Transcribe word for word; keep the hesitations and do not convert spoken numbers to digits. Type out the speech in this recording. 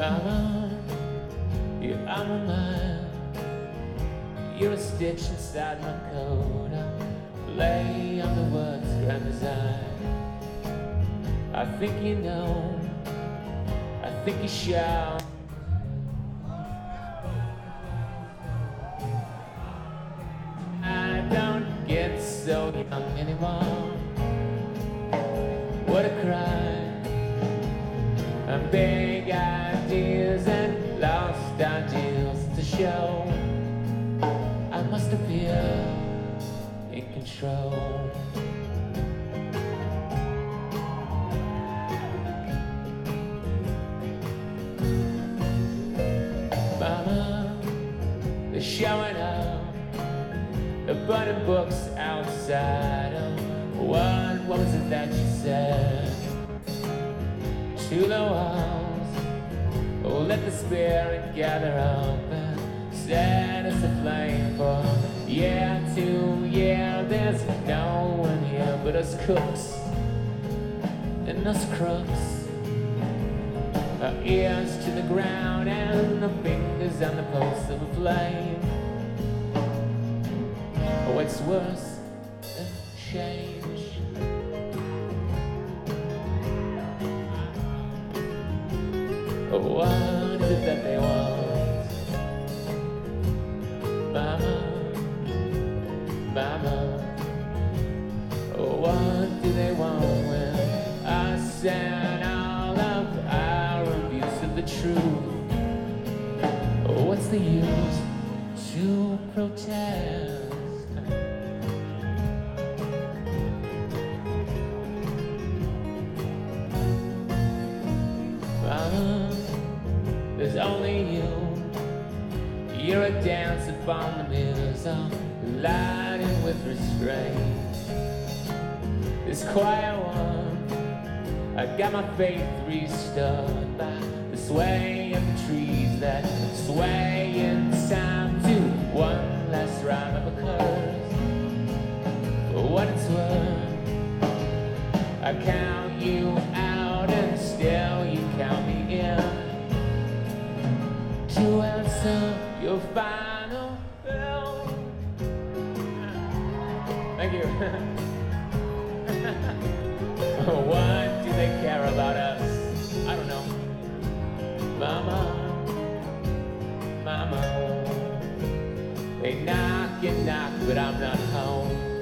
Mama, you're on my mind. You're a stitch inside my coat. I lay on the words grand design. I think you know, I think you shall. I don't get so young anymore. What a crime. And big ideas and lost ideals to show. I must appear in control. Mama, they're showing up. The burning books outside. Oh, what, what was it that you said? To the walls, oh, let the spirit gather up and set us aflame for year to year. There's no one here but us cooks and us crooks. Our ears to the ground and the fingers on the pulse of a flame. Oh, it's worse than change. Oh, what is it that they want? Mama, Mama, oh, what do they want when us and all of our abuse of the truth? Oh, what's the use to protest? Mama, there's only you. You're a dance upon the mirrors, all lighting with restraint. This quiet one, I got my faith restored by the sway of the trees that sway in time to one last rhyme of a curse. For what it's worth, I count you out and still you count me in to answer your final bill. Thank you. What do they care about us? I don't know. Mama, Mama, they knock and knock, but I'm not home.